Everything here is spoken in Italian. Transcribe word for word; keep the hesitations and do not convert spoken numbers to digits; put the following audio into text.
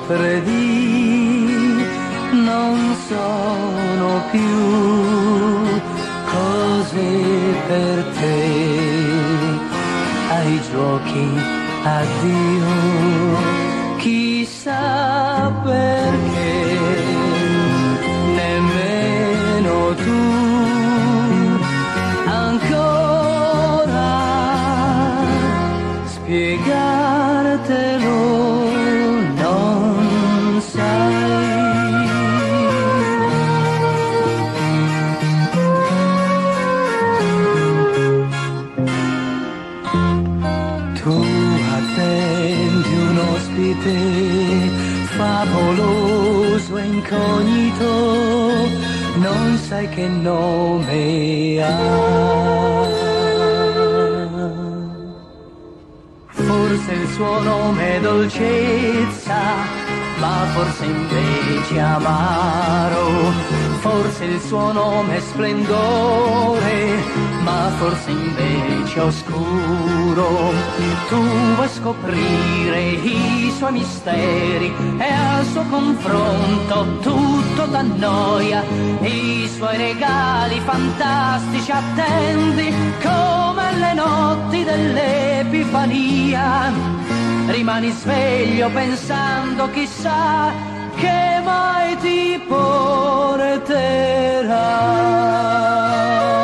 credi non sono più cose per te, ai giochi addio, chissà perché nemmeno tu ancora spiegartelo non sai. Tu attendi un ospite favoloso e incognito, non sai che nome ha. Forse il suo nome è dolcezza, ma forse invece amaro. Forse il suo nome è splendore, ma forse invece oscuro. Tu vuoi scoprire i suoi misteri e al suo confronto tutto t'annoia. I suoi regali fantastici attendi come le notti dell'Epifania. Rimani sveglio pensando chissà che mai ti porterà.